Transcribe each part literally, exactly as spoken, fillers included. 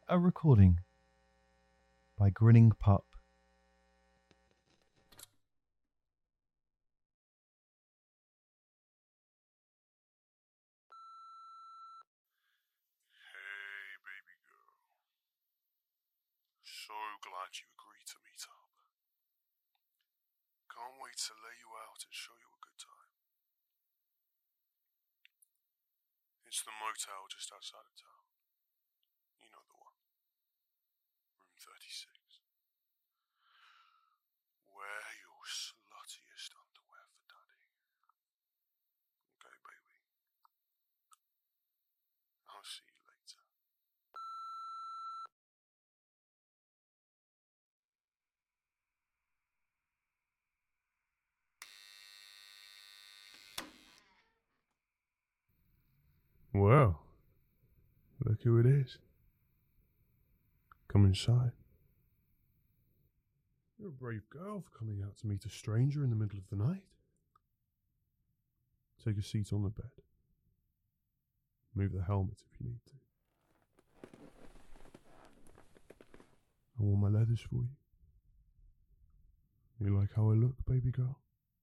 A recording by Grinning Pup. Hey, baby girl. So glad you agreed to meet up. Can't wait to lay you out and show you a good time. It's the motel just outside of town. You know the one. Room thirty-six. Wear your sluttiest underwear for daddy. Okay, baby. I'll see you later. Well, look who it is. Come inside. You're a brave girl for coming out to meet a stranger in the middle of the night. Take a seat on the bed. Move the helmet if you need to. I wore my leathers for you. You like how I look, baby girl?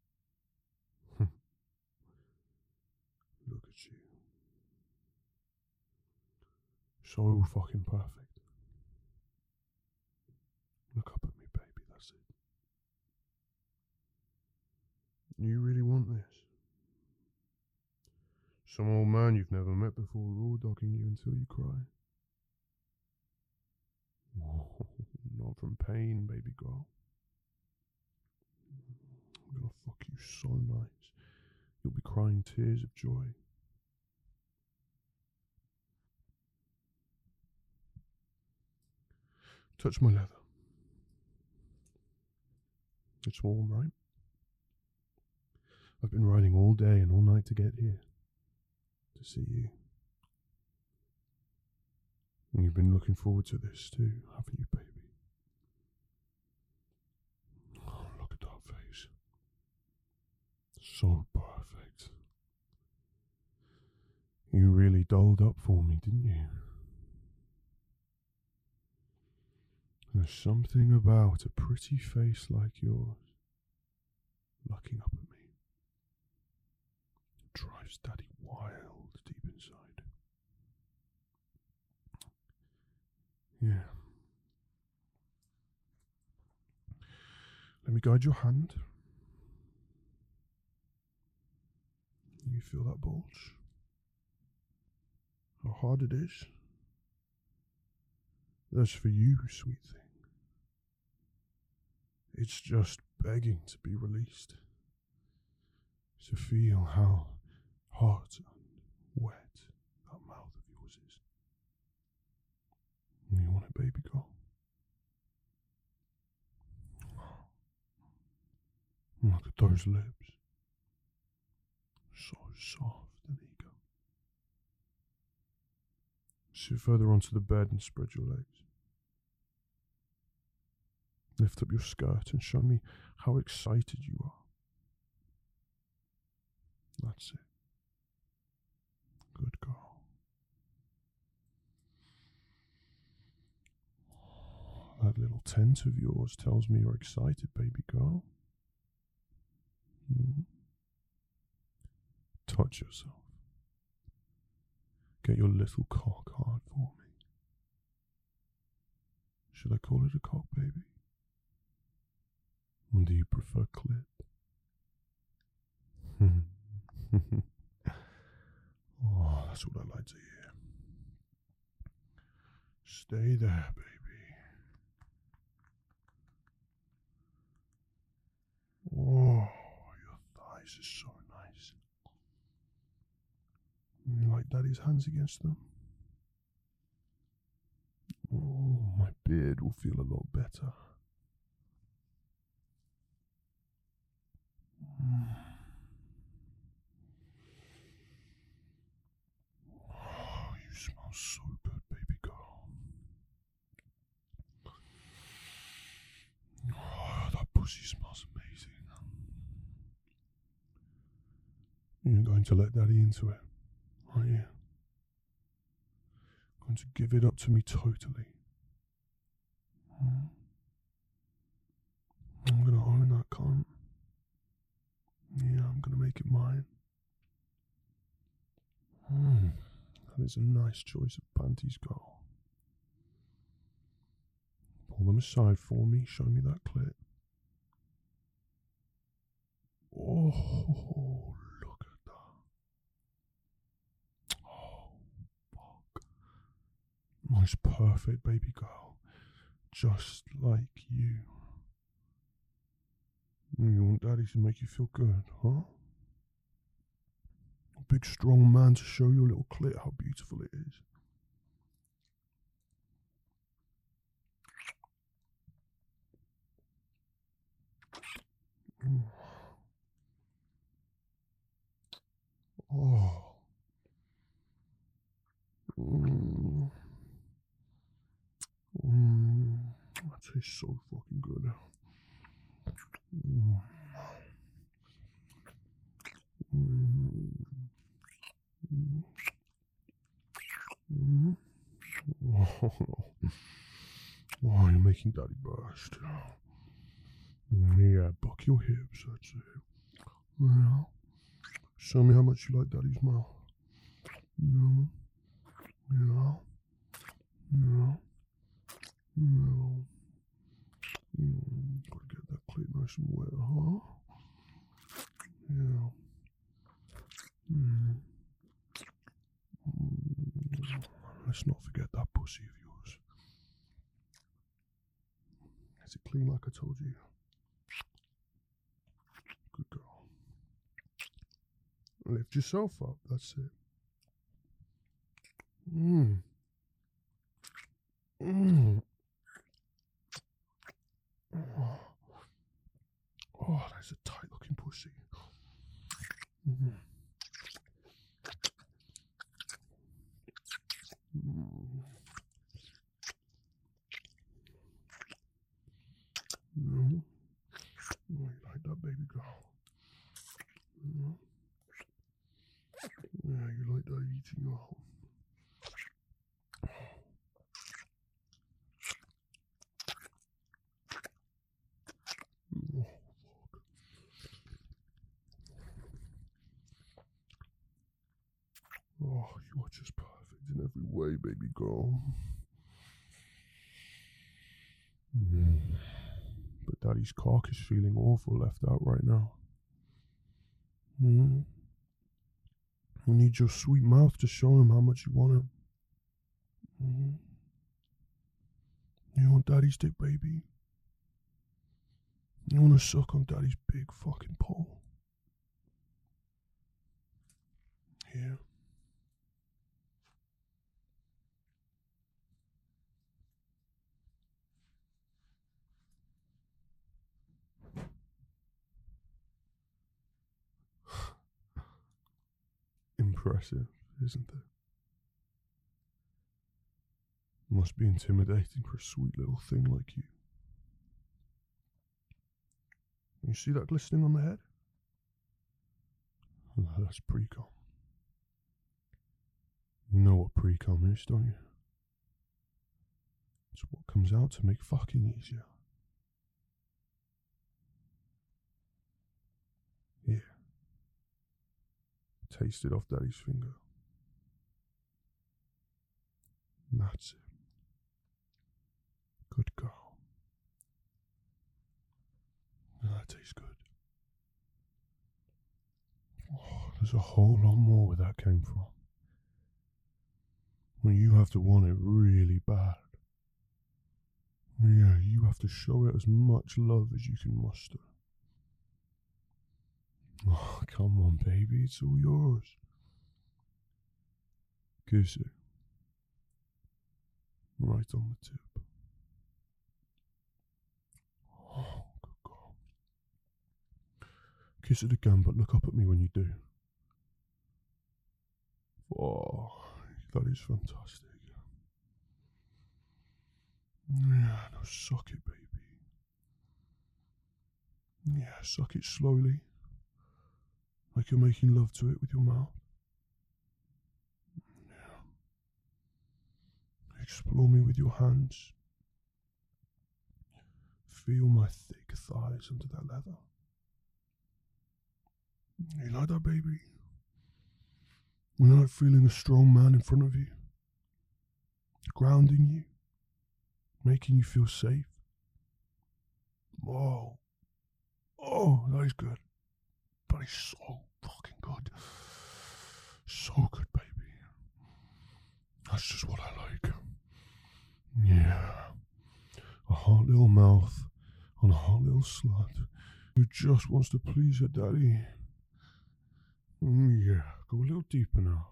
Look at you. So fucking perfect. Look up at me, baby, that's it. You really want this? Some old man you've never met before raw dogging you until you cry. Oh, not from pain, baby girl. I'm gonna fuck you so nice. You'll be crying tears of joy. Touch my leather. It's warm, right? I've been riding all day and all night to get here. To see you. And you've been looking forward to this too, haven't you, baby? Oh, look at that face. So perfect. You really dolled up for me, didn't you? There's something about a pretty face like yours looking up at me. It drives Daddy wild deep inside. Yeah. Let me guide your hand. You feel that bulge? How hard it is? That's for you, sweet thing. It's just begging to be released. To feel how hot and wet that mouth of yours is. You want it, baby girl? Look at those lips. So soft and eager. Sit further onto the bed and spread your legs. Lift up your skirt and show me how excited you are. That's it. Good girl. That little tent of yours tells me you're excited, baby girl. Mm. Touch yourself. Get your little cock hard for me. Should I call it a cock, baby? Or do you prefer clit? Oh, that's what I like to hear. Stay there, baby. Oh, your thighs are so nice. You like Daddy's hands against them? Oh, my beard will feel a lot better. Mm. Oh, you smell so good, baby girl. Oh, that pussy smells amazing. You're going to let Daddy into it, aren't you? going to give it up to me totally. Mm. I'm going to own that cunt. Yeah, I'm going to make it mine. Mm. That is a nice choice of panties, girl. Pull them aside for me. Show me that clit. Oh, look at that. Oh, fuck. Nice, perfect baby girl. Just like you. You want daddy to make you feel good, huh? A big strong man to show your little clit how beautiful it is. Mm. Oh. Mm. Mm. That tastes so fucking good. Mm. Mm. Mm. Oh. Oh, you're making daddy burst. Yeah, buck your hips, that's it. Yeah. Show me how much you like daddy's mouth. Yeah. Yeah. Yeah. Yeah. Mm, gotta get that clit nice and wet, huh? Yeah. Mm. Mm. Let's not forget that pussy of yours. Is it clean like I told you? Good girl. Lift yourself up, that's it. Mmm. Mmm. Oh. Oh, that's a tight looking pussy. Mm. Mm. Mm. Oh, you like that, baby girl? Mm. Yeah, you like that eating you out. Oh, fuck. Oh, you are just perfect in every way, baby girl. Mm. But daddy's cock is feeling awful left out right now. Mm. You need your sweet mouth to show him how much you want him. Mm. You want daddy's dick, baby? You want to suck on daddy's big fucking pole? Here. Impressive, isn't it? Must be intimidating for a sweet little thing like you. You see that glistening on the head? That's pre-com. You know what pre-com is, don't you? It's what comes out to make fucking easier. Here. Taste it off daddy's finger. That's it. Good girl. That tastes good. Oh, there's a whole lot more where that came from. When you have to want it really bad. Yeah, you have to show it as much love as you can muster. Oh, come on, baby, it's all yours. Kiss it. Right on the tip. Oh, good girl. Kiss it again, but look up at me when you do. Oh, that is fantastic. Yeah, now suck it, baby. Yeah, suck it slowly. Like you're making love to it with your mouth. Yeah. Explore me with your hands. Feel my thick thighs under that leather. You like that, baby? You like feeling a strong man in front of you, grounding you, making you feel safe. Oh, oh, that is good. That is so fucking good. So good, baby. That's just what I like. Yeah. A hot little mouth on a hot little slut who just wants to please her daddy. Mm, yeah. Go a little deeper now.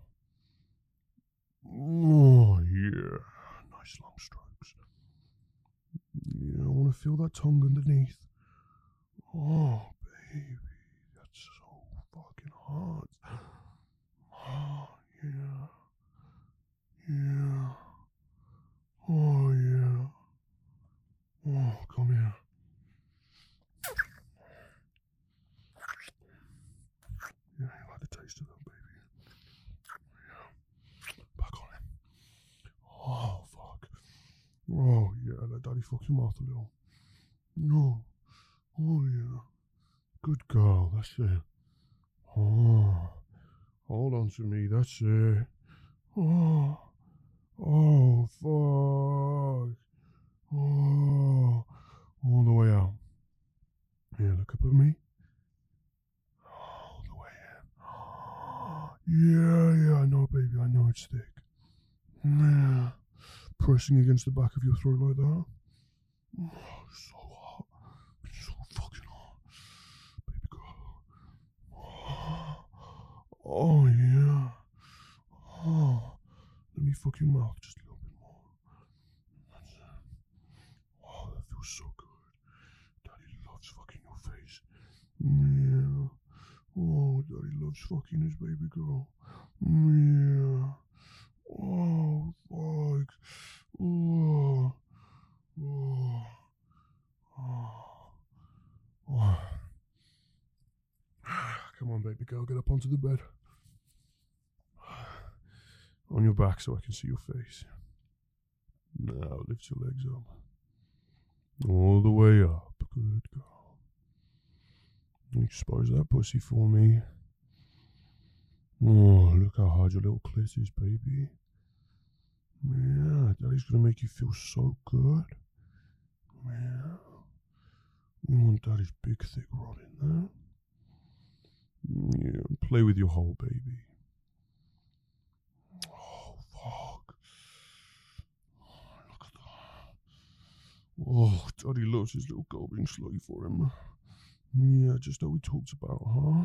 Oh, yeah. Nice long strokes. Yeah, I want to feel that tongue underneath. Oh, baby. That's so fucking hot. Oh, yeah. Yeah. Oh, yeah. Oh, come here. Yeah, you like the taste of that, baby. Yeah. Back on it. Oh, fuck. Oh, yeah, let daddy fuck your mouth a little. No. Oh, yeah. Good girl, that's it. Oh. Hold on to me, that's it. Oh. Oh, fuck. Oh. All the way out. Yeah, look up at me. All the way in. Yeah, yeah, I know, baby. I know it's thick. Yeah. Pressing against the back of your throat like that. Oh, so hot. So fucking hot. Baby girl. Oh, oh yeah. Oh. Let me fuck your mouth just a little bit more. That's it. Oh, that feels so good. Daddy loves fucking your face. Yeah. Oh, daddy loves fucking his baby girl. Yeah. Oh, fuck. Oh. Oh. Oh. Oh. Come on, baby girl, get up onto the bed. On your back so I can see your face. Now lift your legs up. All the way up. Good girl. Expose that pussy for me. Oh, look how hard your little clit is, baby. Yeah, daddy's gonna make you feel so good. Yeah. You want daddy's big thick rod in there. Yeah, play with your hole, baby. Oh, fuck. Oh, look at that. Oh, daddy loves his little girl being slutty for him. Yeah, just how we talked about, huh?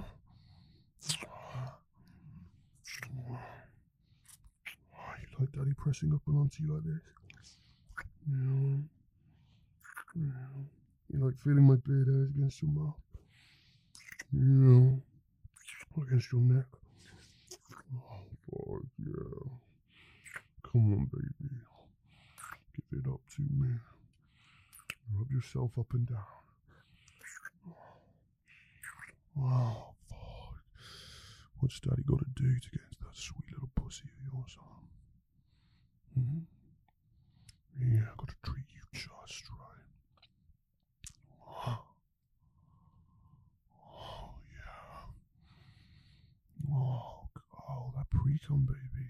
Oh, you like daddy pressing up and onto you like this? Yeah. Yeah. You like feeling my beard hairs against your mouth? Yeah. Against your neck? Oh, fuck yeah. Come on, baby. Give it up to me. Rub yourself up and down. Oh, fuck. What's daddy got to do to get into that sweet little pussy of yours, huh? Hmm? Yeah, I got to treat you just right. Oh, oh yeah. Oh, oh, that pre-cum, baby.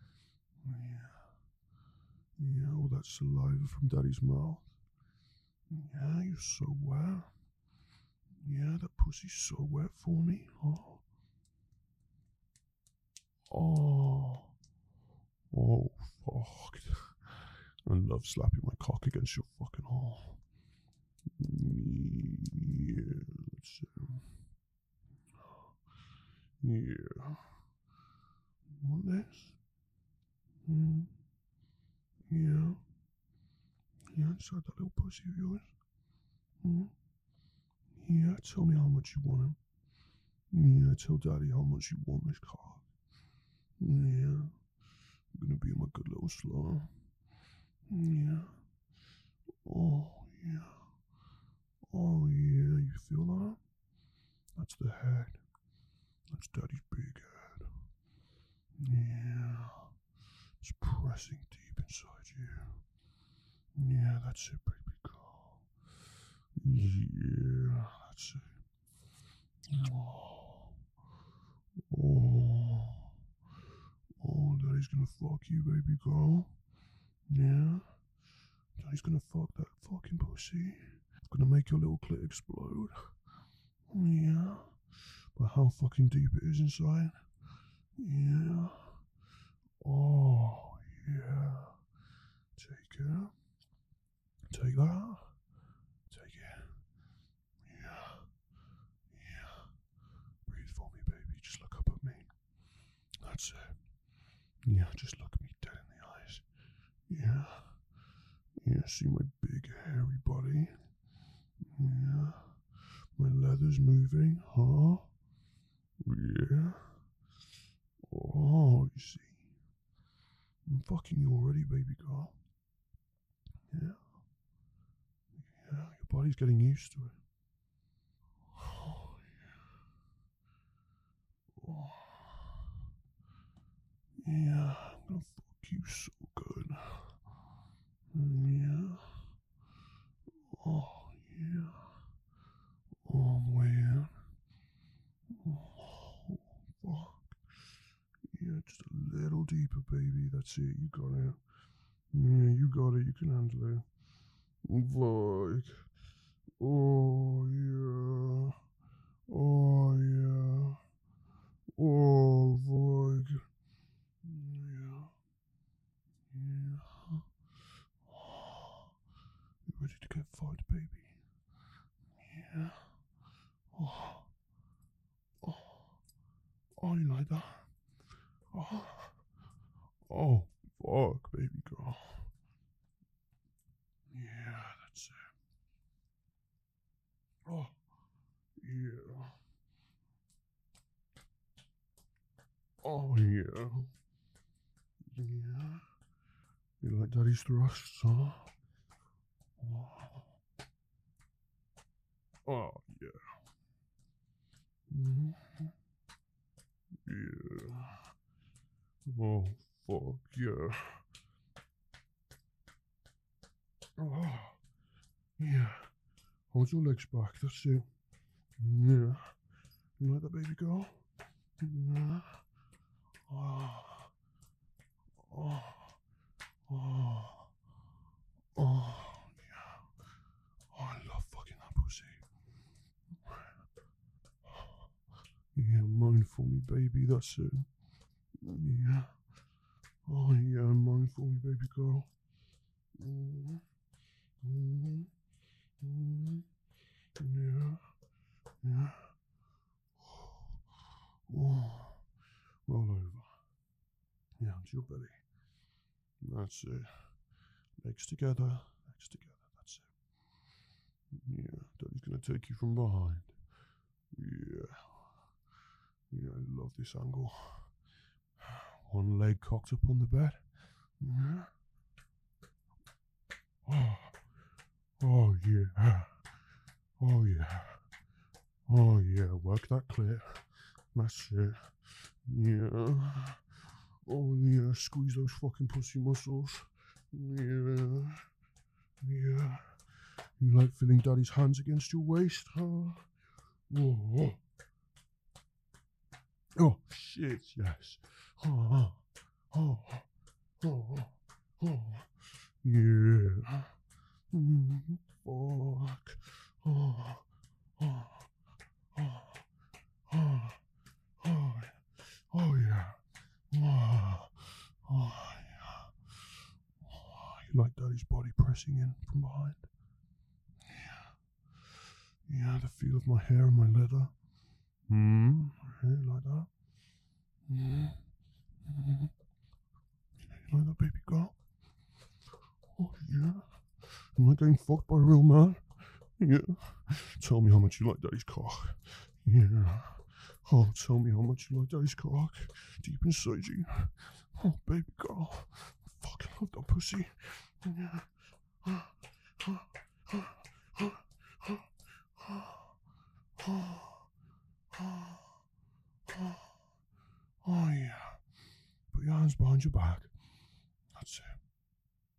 Yeah. Yeah, all that saliva from daddy's mouth. Yeah, you're so wet. Yeah, that pussy's so wet for me. Oh. Oh. Oh, fuck. I love slapping my cock against your fucking hole. Yeah, that's it. Yeah. Want this? Mm. Yeah. Yeah, inside that little pussy of yours. Mm. Yeah, tell me how much you want him. Yeah, tell daddy how much you want this cock. Yeah. I'm gonna be my good little slut. Yeah. Oh, yeah. Oh, yeah, you feel that? That's the head. That's daddy's big head. Yeah. It's pressing deep inside you. Yeah, that's it, baby girl. Yeah, that's it. Oh, oh, oh, Daddy's gonna fuck you, baby girl. Yeah, Daddy's gonna fuck that fucking pussy. Gonna make your little clit explode. Yeah, but how fucking deep it is inside. Yeah. Oh, yeah. Take it. Take that. Take it. Yeah. Yeah. Breathe for me, baby. Just look up at me. That's it. Yeah, just look me dead in the eyes. Yeah. Yeah, see my big hairy body? Yeah. My leather's moving, huh? Yeah. Oh, you see. I'm fucking you already, baby girl. Yeah. Yeah, your body's getting used to it. Oh, yeah. Oh. Yeah, I'm gonna fuck you so good. Yeah. Oh, yeah. Oh, I'm way in. Oh, fuck. Yeah, just a little deeper, baby. That's it. You got it. Yeah, you got it. You can handle it. Fuck. Oh, yeah. Oh, yeah. Oh, fuck. Yeah. Yeah. You ready to get fucked, baby? Yeah. Oh. Oh. Oh, you like that? Oh. Oh, fuck, baby girl. Yeah, that's it. Oh, yeah. Oh, yeah. Yeah. You like daddy's thrusts, huh? Oh, oh yeah. Mm-hmm. Yeah. Oh, fuck, yeah. Oh, yeah. Hold your legs back, that's it. Yeah. You like that, baby girl? Yeah. Oh. Oh. Oh. Oh. Yeah. Oh, I love fucking that pussy. Yeah, moan for me, baby, that's it. Yeah. Oh, yeah, moan for me, baby girl. Mm-hmm. Mm-hmm. Mm-hmm. Yeah. Yeah. Oh. Roll over. Yeah, onto your belly. That's it. Legs together. Legs together. That's it. Yeah. Daddy's gonna take you from behind. Yeah. Yeah, I love this angle. One leg cocked up on the bed. Yeah. Oh. Oh yeah. Oh yeah. Oh yeah. Work that clit. That's it. Yeah. Oh yeah. Squeeze those fucking pussy muscles. Yeah. Yeah. You like feeling daddy's hands against your waist, huh? Oh. Oh shit, yes. Oh. Oh. Oh. Oh. Yeah. Mm, fuck. Oh. Oh. Oh. Oh. Oh. Oh yeah. Oh. Oh yeah. Oh, you like daddy's body pressing in from behind? Yeah. Yeah, the feel of my hair and my leather. Hmm. Yeah, like that. Hmm. Mm. You like that, baby girl? Oh yeah. Am I getting fucked by a real man? Yeah. Tell me how much you like daddy's cock. Yeah. Oh, tell me how much you like daddy's cock. Deep inside you. Oh, baby girl. I fucking love that pussy. Yeah. Oh, oh, oh, oh, oh, oh, oh, oh, oh, oh, yeah. Put your hands behind your back. That's it.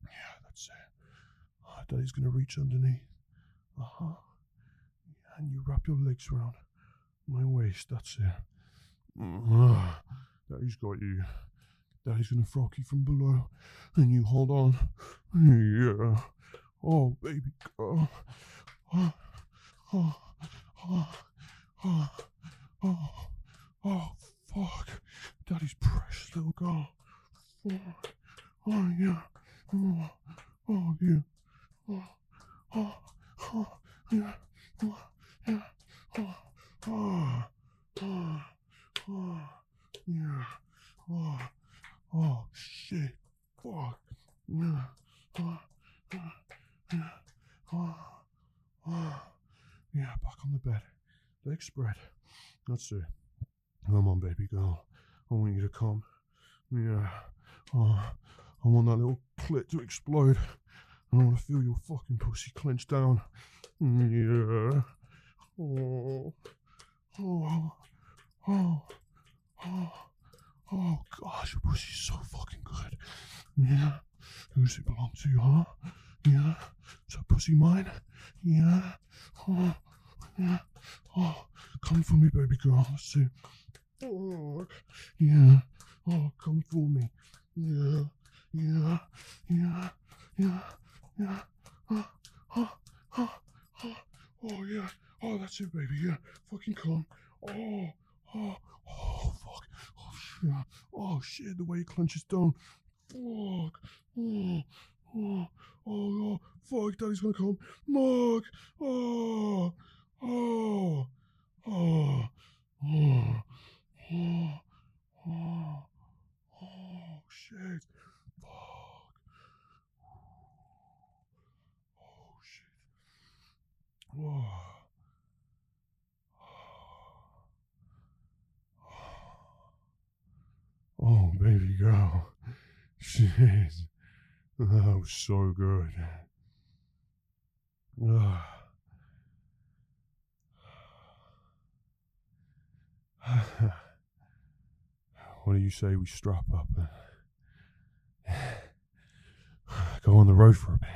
Yeah, that's it. Oh, Daddy's gonna reach underneath. Uh huh. And you wrap your legs around my waist. That's it. Uh, Daddy's got you. Daddy's gonna frock you from below, and you hold on. Yeah. Oh, baby girl. Oh, oh, oh, oh, oh, oh, fuck. Daddy's precious little girl. Fuck. Oh, yeah. Oh, oh yeah. Oh, oh, oh, yeah. Oh, yeah. Oh, oh, oh, oh, yeah. Oh, oh, shit. Fuck. Yeah. Oh, yeah. Yeah. Oh, oh. Yeah, back on the bed. Legs spread. That's it. Come on, baby girl. I want you to come. Yeah. Oh, I want that little clit to explode. I want to feel your fucking pussy clench down. Yeah. Oh. Oh. Oh. Oh. Oh, gosh, your pussy's so fucking good. Yeah. Who's it belong to, huh? Yeah. Is that pussy mine? Yeah. Oh. Yeah. Oh. Come for me, baby girl. Let's see. Oh. Yeah. Oh, come for me. Yeah. Yeah. Yeah. Yeah. Yeah. Oh. Oh. Oh. Oh. Oh, yeah. Oh, that's it, baby. Yeah. Fucking come. Oh. Oh. Oh, fuck. Oh, shit. Oh, shit. The way it clenches down. Fuck. Oh. Oh. Oh, oh. Fuck. Daddy's gonna come. Mark. Oh. Oh. Oh. Oh. Oh. Oh. Oh, shit. Fuck. Oh, shit. Oh. Oh, baby girl. Shit. That was so good. Ah. What do you say we strap up and go on the road for a bit?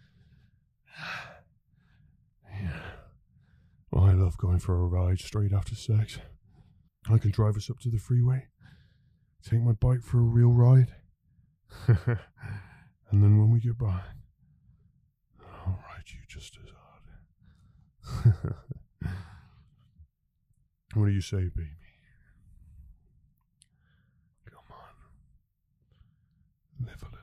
Yeah. I love going for a ride straight after sex. I can drive us up to the freeway, take my bike for a real ride, and then when we get back, I'll ride you just as hard. What do you say, baby? Come on. Live a little.